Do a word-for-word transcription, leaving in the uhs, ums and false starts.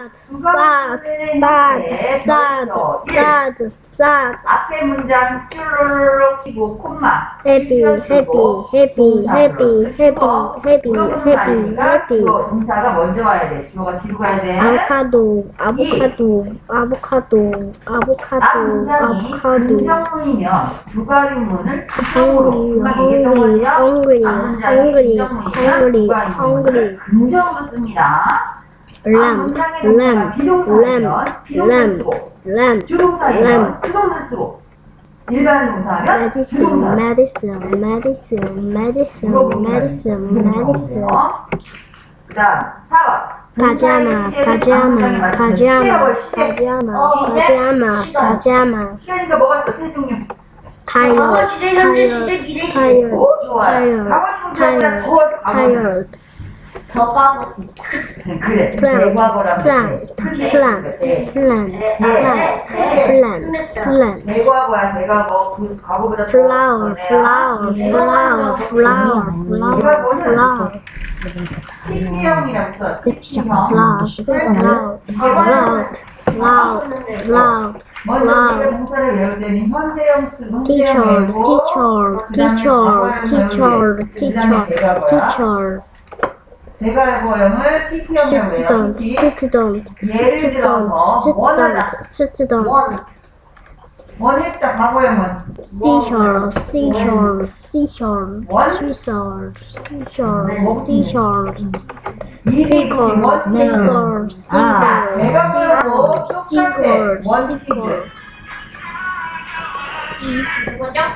sad, sad, sad, sad, sad. 앞에 문장 쭈르륵 치고 콤마. happy, happy, happy, happy, happy, happy, happy, happy. 동사가 먼저 와야 돼. 주어가 뒤로 가야 돼. 아보카도, 아보카도, 아보카도, 아보카도, 앞 문장이 아보카도. 긍정문이면 주가용문을 hungry, hungry, hungry, hungry, hungry, hungry. 긍정으로 씁니다. lamp, lamp, lamp, lamp, lamp, 주동사면 lamp. 수동사 쓰고 일반 동사면 medicine, 주동사. medicine, medicine, medicine, medicine, medicine. 그다음 사 번. 파자마, 파자마, 파자마, 파자마, 파자마, 파자마. 시간이가 뭐가 있어? 세 종류. tired, 과거 시제, 현재 시제, tired, 미래 시제. tired, 오, 좋아요. tired, tired, tired, tired. 더 과거. 그래. plant, 대과거라고 plant, 그래. plant, plant, plant, plant, plant. 대과거야. 대과거. 그 과거보다 더 flower, 전에야. flower, flower, flower, flower, flower. 피피형이라고 써. 피피형. loud, loud, loud, loud, loud, 먼저 우리가 loud. 동사를 외울 때는 현재형 쓰고 teacher, 현재형 외우고 teacher, teacher, teacher, teacher, teacher. 대과거형을 피피형이라고 해요. student, 피피. student, 예를 student, 들어서 원하다. student, 원. student. 원했다. 과거형은 seashore, seashore, seashore, seashore, seashore, seashore. seagull, seagull, 아, 대과거형도 seagull, 똑같아. 원 seagull. 피피. 누구죠?